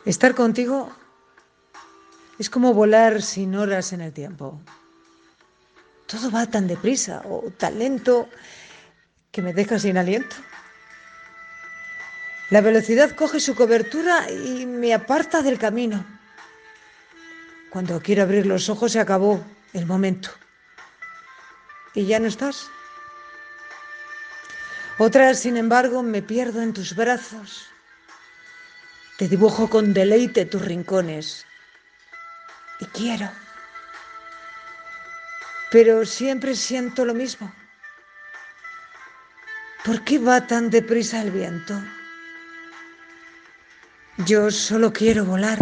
Estar contigo es como volar sin horas en el tiempo. Todo va tan deprisa o tan lento que me deja sin aliento. La velocidad coge su cobertura y me aparta del camino. Cuando quiero abrir los ojos se acabó el momento. Y ya no estás. Otras, sin embargo, me pierdo en tus brazos. Te dibujo con deleite tus rincones. Y quiero. Pero siempre siento lo mismo. ¿Por qué va tan deprisa el viento? Yo solo quiero volar.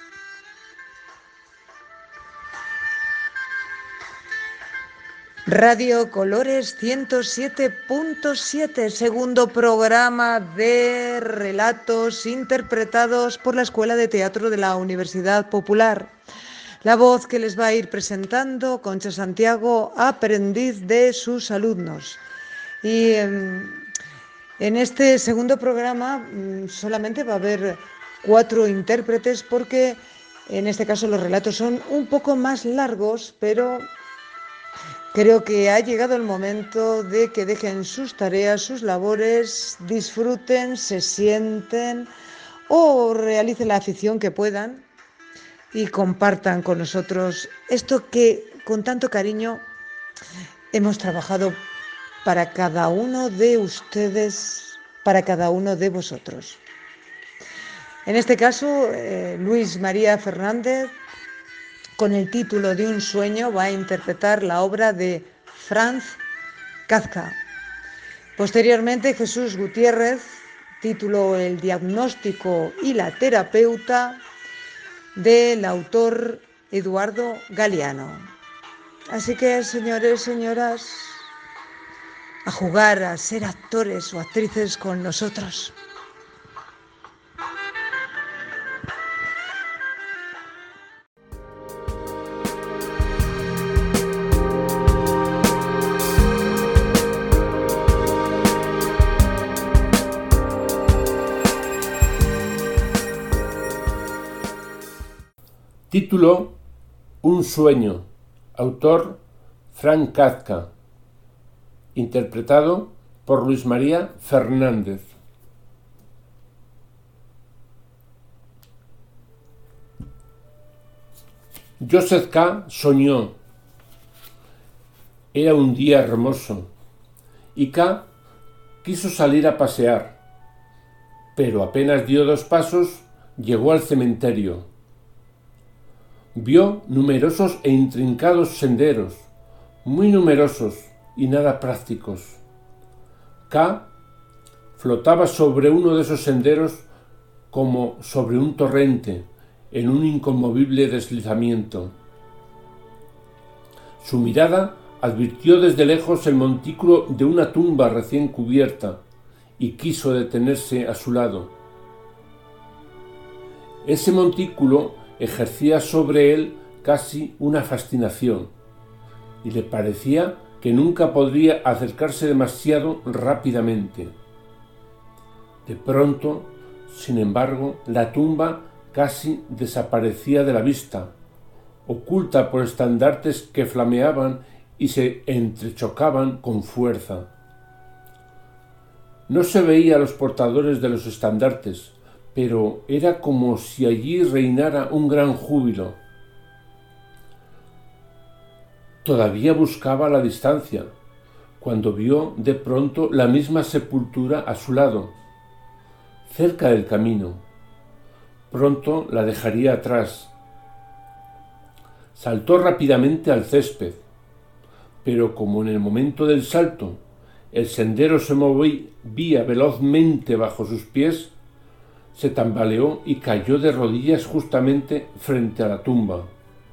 Radio Colores 107.7, segundo programa de relatos interpretados por la Escuela de Teatro de la Universidad Popular. La voz que les va a ir presentando Concha Santiago, aprendiz de sus alumnos. Y en este segundo programa solamente va a haber 4 intérpretes porque en este caso los relatos son un poco más largos, pero creo que ha llegado el momento de que dejen sus tareas, sus labores, disfruten, se sienten o realicen la afición que puedan y compartan con nosotros esto que con tanto cariño hemos trabajado para cada uno de ustedes, para cada uno de vosotros. En este caso, Luis María Fernández, con el título de Un sueño, va a interpretar la obra de Franz Kafka. Posteriormente, Jesús Gutiérrez, título El diagnóstico y la terapeuta, del autor Eduardo Galeano. Así que, señores, señoras, a jugar a ser actores o actrices con nosotros. Título: Un sueño. Autor: Franz Kafka. Interpretado por Luis María Fernández. Joseph K. soñó. Era un día hermoso y K. quiso salir a pasear, pero apenas dio 2 pasos llegó al cementerio. Vio numerosos e intrincados senderos, muy numerosos y nada prácticos. K. flotaba sobre uno de esos senderos como sobre un torrente, en un inconmovible deslizamiento. Su mirada advirtió desde lejos el montículo de una tumba recién cubierta y quiso detenerse a su lado. Ese montículo ejercía sobre él casi una fascinación y le parecía que nunca podría acercarse demasiado rápidamente. De pronto, sin embargo, la tumba casi desaparecía de la vista, oculta por estandartes que flameaban y se entrechocaban con fuerza. No se veía a los portadores de los estandartes, pero era como si allí reinara un gran júbilo. Todavía buscaba la distancia, cuando vio de pronto la misma sepultura a su lado, cerca del camino. Pronto la dejaría atrás. Saltó rápidamente al césped, pero como en el momento del salto el sendero se movía velozmente bajo sus pies, se tambaleó y cayó de rodillas justamente frente a la tumba.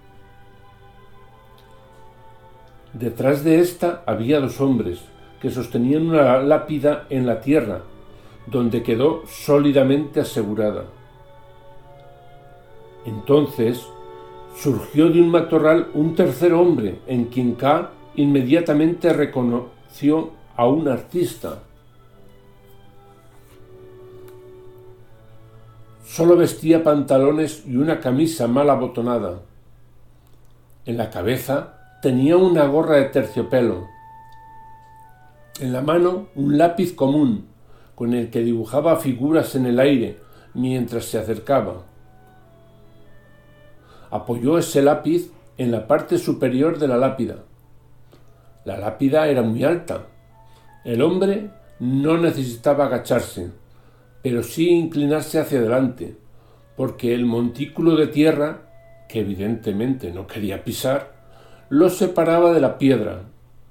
Detrás de ésta había 2 hombres que sostenían una lápida en la tierra, donde quedó sólidamente asegurada. Entonces surgió de un matorral un tercer hombre, en quien K. inmediatamente reconoció a un artista. Solo vestía pantalones y una camisa mal abotonada. En la cabeza tenía una gorra de terciopelo. En la mano un lápiz común, con el que dibujaba figuras en el aire mientras se acercaba. Apoyó ese lápiz en la parte superior de la lápida. La lápida era muy alta. El hombre no necesitaba agacharse, pero sí inclinarse hacia adelante, porque el montículo de tierra, que evidentemente no quería pisar, lo separaba de la piedra.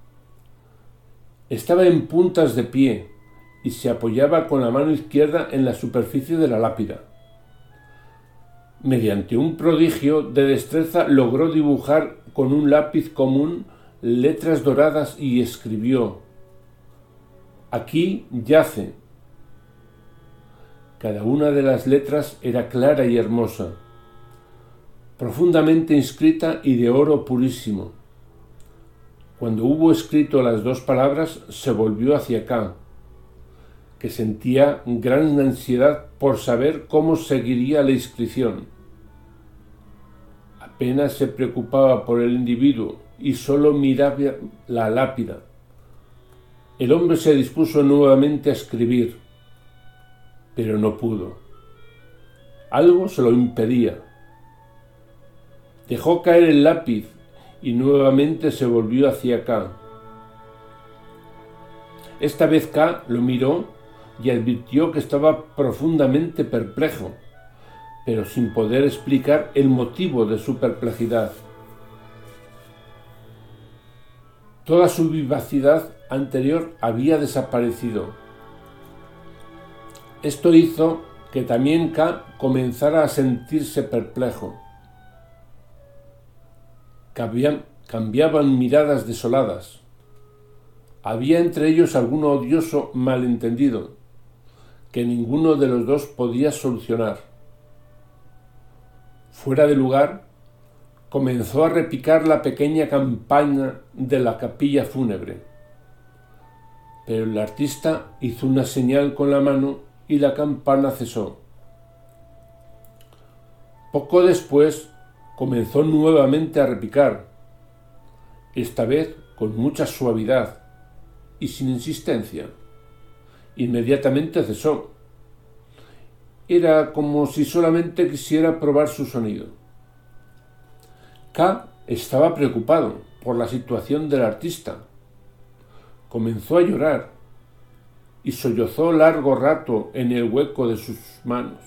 Estaba en puntas de pie y se apoyaba con la mano izquierda en la superficie de la lápida. Mediante un prodigio de destreza logró dibujar con un lápiz común letras doradas y escribió: «Aquí yace». Cada una de las letras era clara y hermosa, profundamente inscrita y de oro purísimo. Cuando hubo escrito las 2 palabras, se volvió hacia K, que sentía gran ansiedad por saber cómo seguiría la inscripción. Apenas se preocupaba por el individuo y solo miraba la lápida. El hombre se dispuso nuevamente a escribir, pero no pudo. Algo se lo impedía. Dejó caer el lápiz y nuevamente se volvió hacia K. Esta vez K lo miró y advirtió que estaba profundamente perplejo, pero sin poder explicar el motivo de su perplejidad. Toda su vivacidad anterior había desaparecido. Esto hizo que también K comenzara a sentirse perplejo. Cambiaban miradas desoladas. Había entre ellos algún odioso malentendido que ninguno de los dos podía solucionar. Fuera de lugar, comenzó a repicar la pequeña campana de la capilla fúnebre, pero el artista hizo una señal con la mano y la campana cesó. Poco después comenzó nuevamente a repicar, esta vez con mucha suavidad y sin insistencia. Inmediatamente cesó. Era como si solamente quisiera probar su sonido. K estaba preocupado por la situación del artista. Comenzó a llorar y sollozó largo rato en el hueco de sus manos.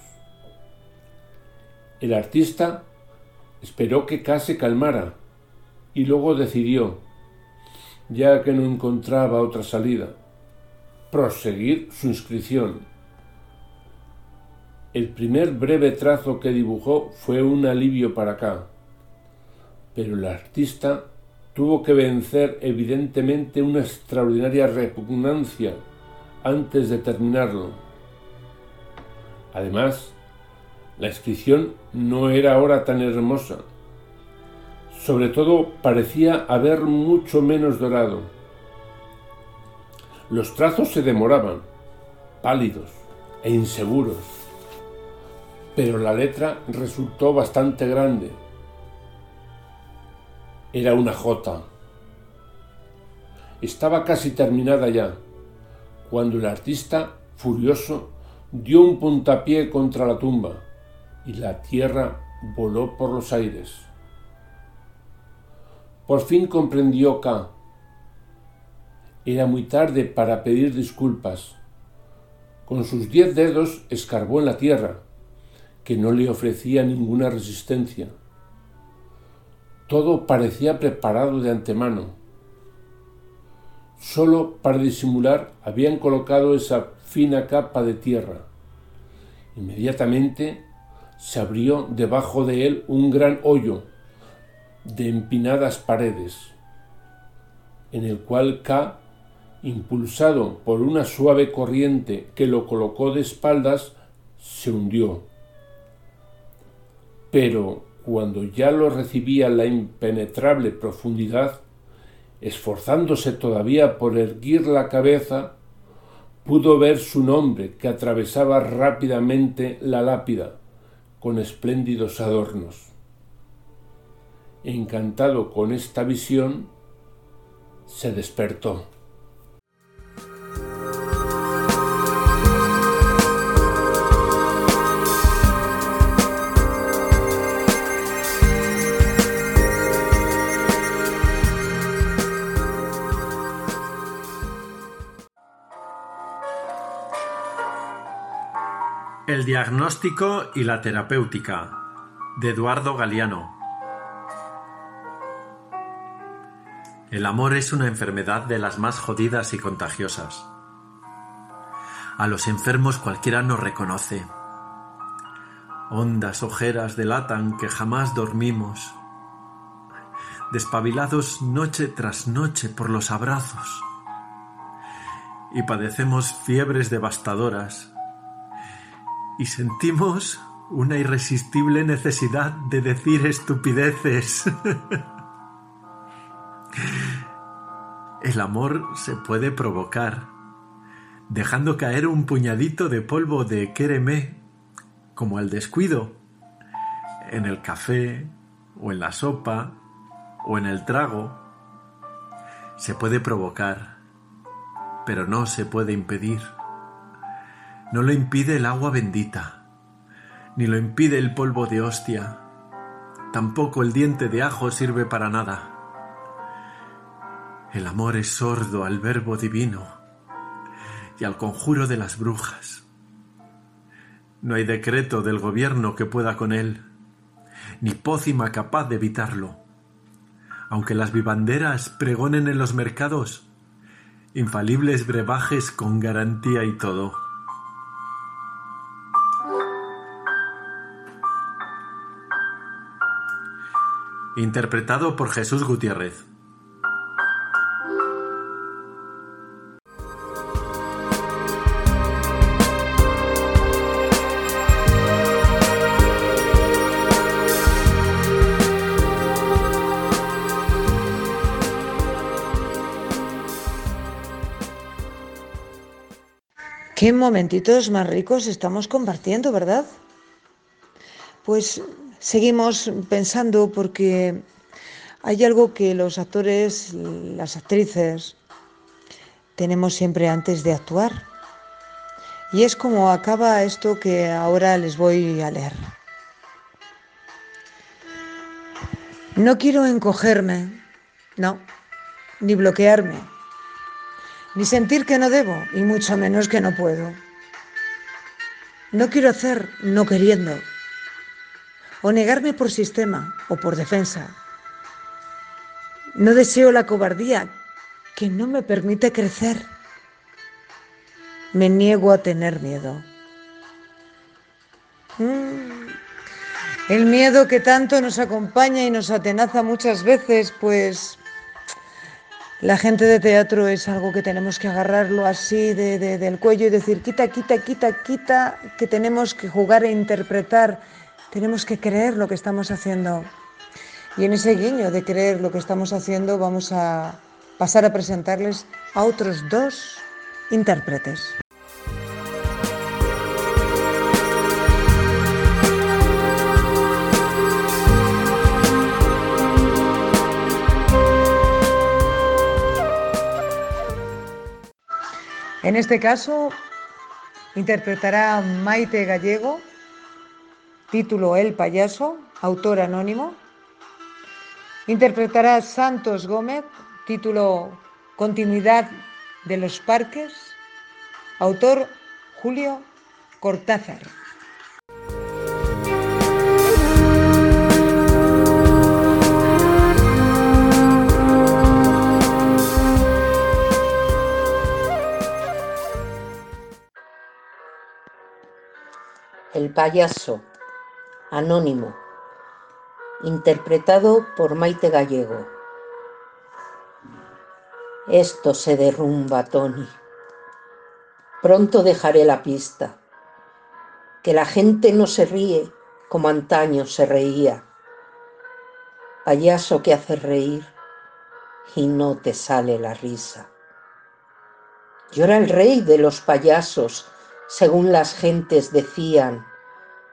El artista esperó que K se calmara y luego decidió, ya que no encontraba otra salida, proseguir su inscripción. El primer breve trazo que dibujó fue un alivio para K, pero el artista tuvo que vencer evidentemente una extraordinaria repugnancia antes de terminarlo. Además, la inscripción no era ahora tan hermosa. Sobre todo parecía haber mucho menos dorado. Los trazos se demoraban, pálidos e inseguros, pero la letra resultó bastante grande. Era una J. Estaba casi terminada ya, cuando el artista, furioso, dio un puntapié contra la tumba y la tierra voló por los aires. Por fin comprendió K. Era muy tarde para pedir disculpas. Con sus 10 dedos escarbó en la tierra, que no le ofrecía ninguna resistencia. Todo parecía preparado de antemano. Solo para disimular habían colocado esa fina capa de tierra. Inmediatamente se abrió debajo de él un gran hoyo de empinadas paredes, en el cual K, impulsado por una suave corriente que lo colocó de espaldas, se hundió. Pero cuando ya lo recibía la impenetrable profundidad, esforzándose todavía por erguir la cabeza, pudo ver su nombre que atravesaba rápidamente la lápida con espléndidos adornos. Encantado con esta visión, se despertó. El diagnóstico y la terapéutica, de Eduardo Galeano. El amor es una enfermedad de las más jodidas y contagiosas. A los enfermos cualquiera nos reconoce. Hondas ojeras delatan que jamás dormimos, despabilados noche tras noche por los abrazos. Y padecemos fiebres devastadoras, y sentimos una irresistible necesidad de decir estupideces. El amor se puede provocar, dejando caer un puñadito de polvo de quéreme, como el descuido, en el café, o en la sopa, o en el trago. Se puede provocar, pero no se puede impedir. No lo impide el agua bendita, ni lo impide el polvo de hostia. Tampoco el diente de ajo sirve para nada. El amor es sordo al verbo divino y al conjuro de las brujas. No hay decreto del gobierno que pueda con él, ni pócima capaz de evitarlo. Aunque las vivanderas pregonen en los mercados infalibles brebajes con garantía y todo. Interpretado por Jesús Gutiérrez. Qué momentitos más ricos estamos compartiendo, ¿verdad? Pues seguimos pensando porque hay algo que los actores, las actrices, tenemos siempre antes de actuar. Y es como acaba esto que ahora les voy a leer. No quiero encogerme, no, ni bloquearme, ni sentir que no debo, y mucho menos que no puedo. No quiero hacer no queriendo, o negarme por sistema o por defensa. No deseo la cobardía que no me permite crecer. Me niego a tener miedo. El miedo que tanto nos acompaña y nos atenaza muchas veces, pues la gente de teatro es algo que tenemos que agarrarlo así del cuello y decir quita, que tenemos que jugar e interpretar, tenemos que creer lo que estamos haciendo. Y en ese guiño de creer lo que estamos haciendo vamos a pasar a presentarles a otros dos intérpretes. En este caso, interpretará Maite Gallego, título El payaso, autor anónimo. Interpretará Santos Gómez, título Continuidad de los parques, autor Julio Cortázar. El payaso, anónimo, interpretado por Maite Gallego. Esto se derrumba, Tony. Pronto dejaré la pista. Que la gente no se ríe como antaño se reía. Payaso que hace reír y no te sale la risa. Yo era el rey de los payasos, según las gentes decían,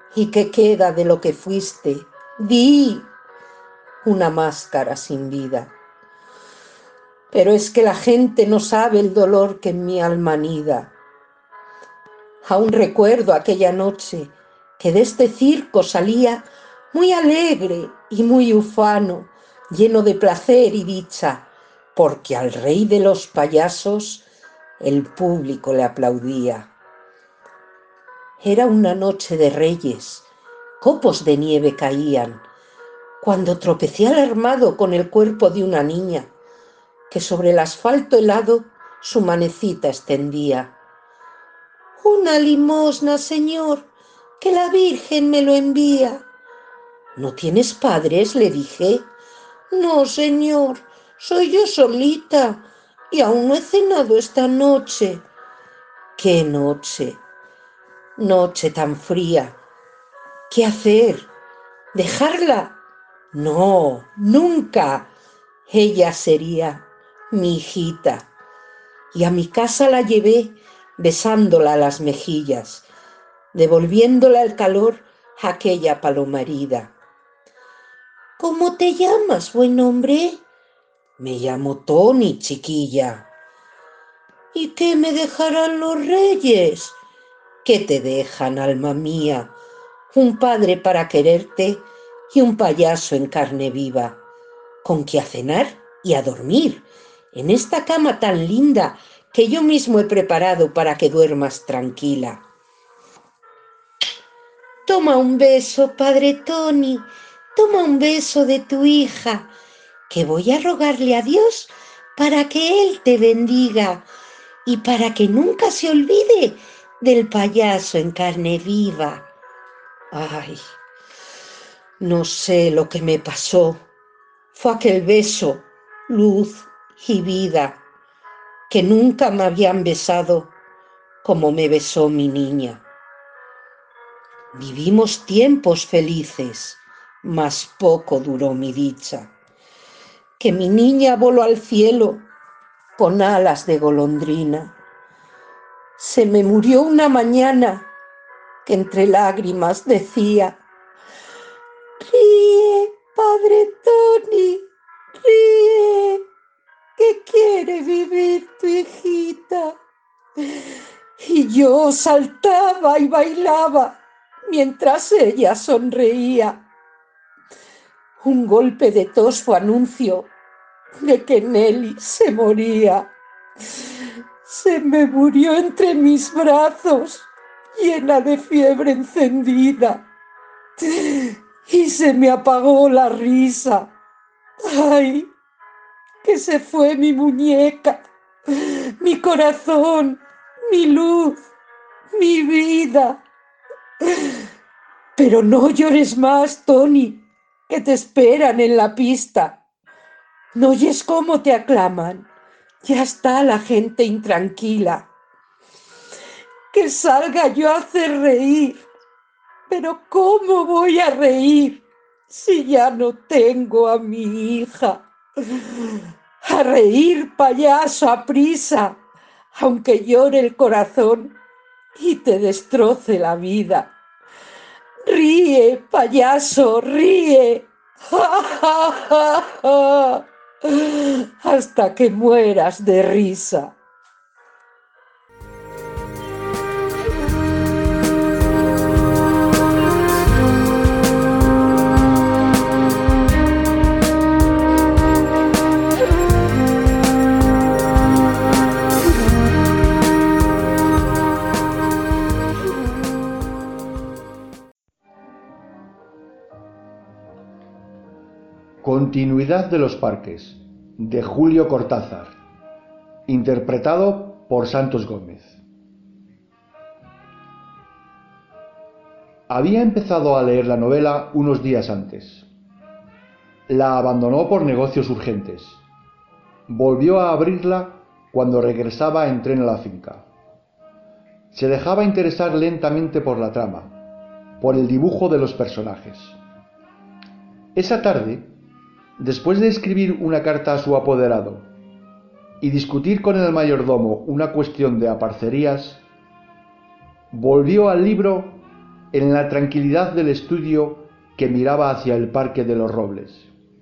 ¿Y qué queda de lo que fuiste? Di, una máscara sin vida. Pero es que la gente no sabe el dolor que en mi alma anida. Aún recuerdo aquella noche que de este circo salía muy alegre y muy ufano, lleno de placer y dicha, porque al rey de los payasos el público le aplaudía. Era una noche de reyes, copos de nieve caían, cuando tropecé alarmado con el cuerpo de una niña, que sobre el asfalto helado su manecita extendía. «Una limosna, señor, que la Virgen me lo envía». «¿No tienes padres?», le dije. «No, señor, soy yo solita y aún no he cenado esta noche». «¿Qué noche? Noche tan fría. ¿Qué hacer? ¿Dejarla? No, nunca. Ella sería mi hijita». Y a mi casa la llevé besándola a las mejillas, devolviéndola el calor a aquella paloma herida. «¿Cómo te llamas, buen hombre?» «Me llamo Tony, chiquilla». «¿Y qué me dejarán los reyes?» «¿Qué te dejan, alma mía? Un padre para quererte y un payaso en carne viva, con que a cenar y a dormir, en esta cama tan linda que yo mismo he preparado para que duermas tranquila». «Toma un beso, padre Tony, toma un beso de tu hija, que voy a rogarle a Dios para que Él te bendiga y para que nunca se olvide del payaso en carne viva». Ay, no sé lo que me pasó. Fue aquel beso, luz y vida, que nunca me habían besado como me besó mi niña. Vivimos tiempos felices, mas poco duró mi dicha. Que mi niña voló al cielo con alas de golondrina. Se me murió una mañana que entre lágrimas decía: «Ríe, padre Tony, ríe, que quiere vivir tu hijita». Y yo saltaba y bailaba mientras ella sonreía. Un golpe de tos fue anuncio de que Nelly se moría. Se me murió entre mis brazos, llena de fiebre encendida, y se me apagó la risa. ¡Ay, que se fue mi muñeca, mi corazón, mi luz, mi vida! Pero no llores más, Tony, que te esperan en la pista. ¿No oyes cómo te aclaman? Ya está la gente intranquila. Que salga yo a hacer reír. Pero ¿cómo voy a reír si ya no tengo a mi hija? A reír, payaso, a prisa, aunque llore el corazón y te destroce la vida. Ríe, payaso, ríe. Hasta que mueras de risa. Continuidad de los parques, de Julio Cortázar, interpretado por Santos Gómez. Había empezado a leer la novela unos días antes. La abandonó por negocios urgentes. Volvió a abrirla cuando regresaba en tren a la finca. Se dejaba interesar lentamente por la trama, por el dibujo de los personajes. Esa tarde, después de escribir una carta a su apoderado y discutir con el mayordomo una cuestión de aparcerías, volvió al libro en la tranquilidad del estudio que miraba hacia el Parque de los Robles.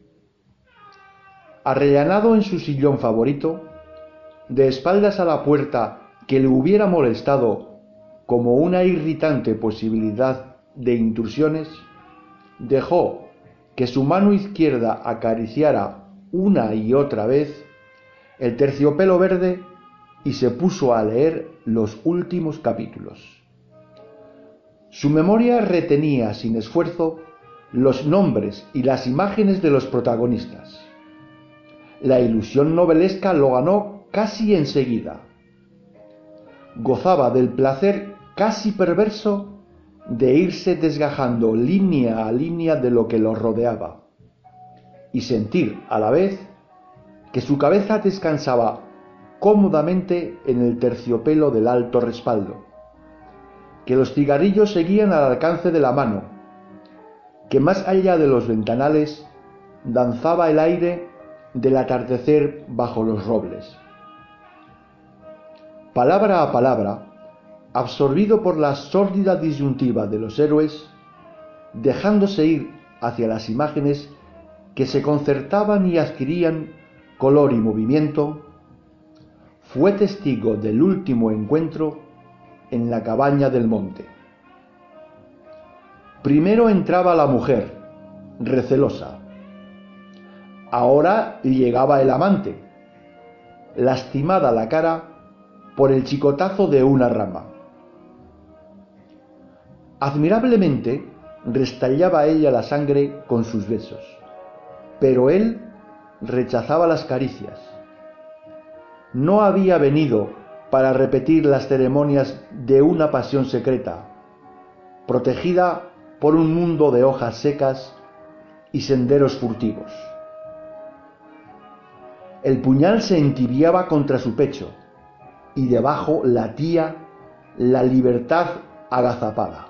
Arrellanado en su sillón favorito, de espaldas a la puerta que le hubiera molestado como una irritante posibilidad de intrusiones, dejó que su mano izquierda acariciara una y otra vez el terciopelo verde y se puso a leer los últimos capítulos. Su memoria retenía sin esfuerzo los nombres y las imágenes de los protagonistas. La ilusión novelesca lo ganó casi enseguida. Gozaba del placer casi perverso de irse desgajando línea a línea de lo que lo rodeaba y sentir a la vez que su cabeza descansaba cómodamente en el terciopelo del alto respaldo, que los cigarrillos seguían al alcance de la mano, que más allá de los ventanales danzaba el aire del atardecer bajo los robles. Palabra a palabra, absorbido por la sórdida disyuntiva de los héroes, dejándose ir hacia las imágenes que se concertaban y adquirían color y movimiento, fue testigo del último encuentro en la cabaña del monte. Primero entraba la mujer, recelosa. Ahora llegaba el amante, lastimada la cara por el chicotazo de una rama. Admirablemente restallaba ella la sangre con sus besos, pero él rechazaba las caricias. No había venido para repetir las ceremonias de una pasión secreta, protegida por un mundo de hojas secas y senderos furtivos. El puñal se entibiaba contra su pecho y debajo latía la libertad agazapada.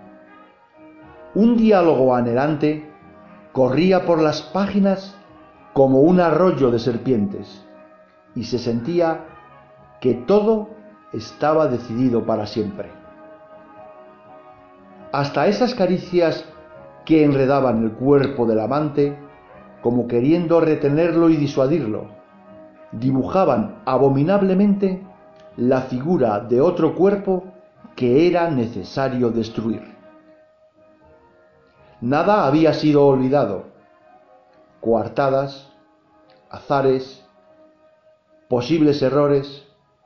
Un diálogo anhelante corría por las páginas como un arroyo de serpientes y se sentía que todo estaba decidido para siempre. Hasta esas caricias que enredaban el cuerpo del amante, como queriendo retenerlo y disuadirlo, dibujaban abominablemente la figura de otro cuerpo que era necesario destruir. Nada había sido olvidado. Coartadas, azares, posibles errores.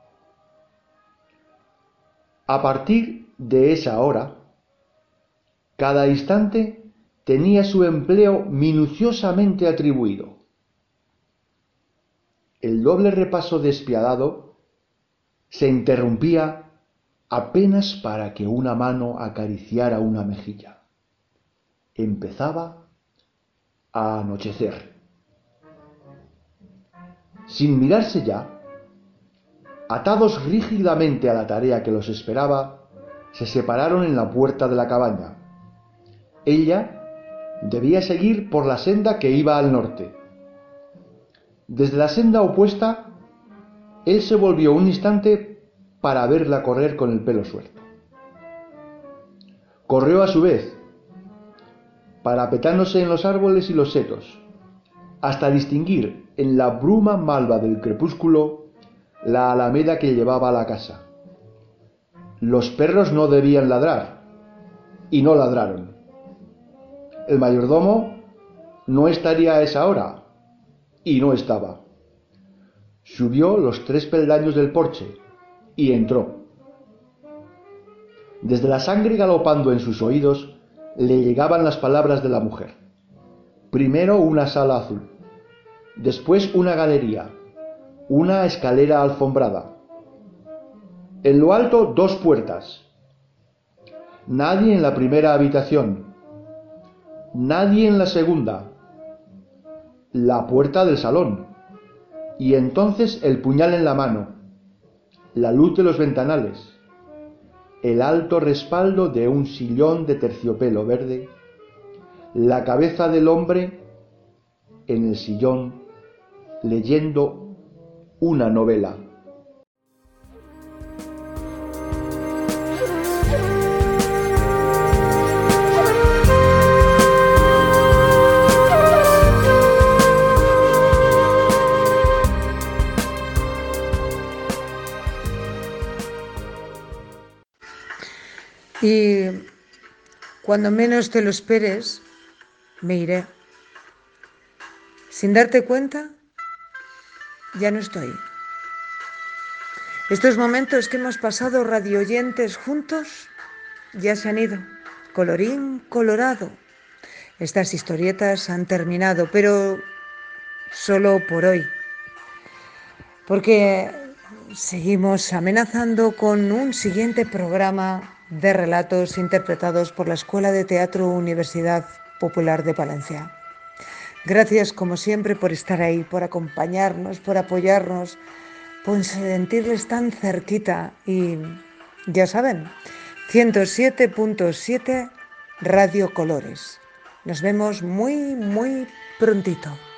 A partir de esa hora, cada instante tenía su empleo minuciosamente atribuido. El doble repaso despiadado se interrumpía apenas para que una mano acariciara una mejilla. Empezaba a anochecer. Sin mirarse ya, atados rígidamente a la tarea que los esperaba, se separaron en la puerta de la cabaña. Ella debía seguir por la senda que iba al norte. Desde la senda opuesta, él se volvió un instante para verla correr con el pelo suelto. Corrió a su vez, parapetándose en los árboles y los setos, hasta distinguir en la bruma malva del crepúsculo la alameda que llevaba a la casa. Los perros no debían ladrar, y no ladraron. El mayordomo no estaría a esa hora, y no estaba. Subió los 3 peldaños del porche y entró. Desde la sangre galopando en sus oídos le llegaban las palabras de la mujer. Primero una sala azul, después una galería, una escalera alfombrada. En lo alto 2 puertas. Nadie en la primera habitación, nadie en la segunda. La puerta del salón, y entonces el puñal en la mano, la luz de los ventanales, el alto respaldo de un sillón de terciopelo verde, la cabeza del hombre en el sillón leyendo una novela. Y cuando menos te lo esperes, me iré. Sin darte cuenta, ya no estoy. Estos momentos que hemos pasado radioyentes juntos ya se han ido. Colorín colorado. Estas historietas han terminado, pero solo por hoy. Porque seguimos amenazando con un siguiente programa de relatos interpretados por la Escuela de Teatro Universidad Popular de Palencia. Gracias, como siempre, por estar ahí, por acompañarnos, por apoyarnos, por sentirles tan cerquita. Y ya saben, 107.7 Radio Colores. Nos vemos muy, muy prontito.